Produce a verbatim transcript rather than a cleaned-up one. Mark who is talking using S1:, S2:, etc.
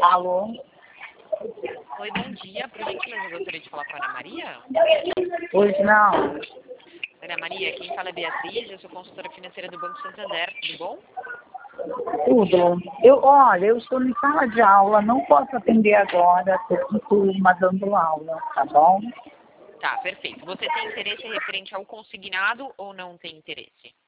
S1: Alô?
S2: Oi, bom dia. Por gentileza, eu gostaria de falar com a Ana Maria.
S1: Hoje não.
S2: Ana Maria, quem fala é Beatriz, eu sou consultora financeira do Banco Santander, tudo bom?
S1: Tudo. Eu, olha, eu estou em sala de aula, não posso atender agora, estou com turma dando aula, tá bom?
S2: Tá, perfeito. Você tem interesse referente ao consignado ou não tem interesse?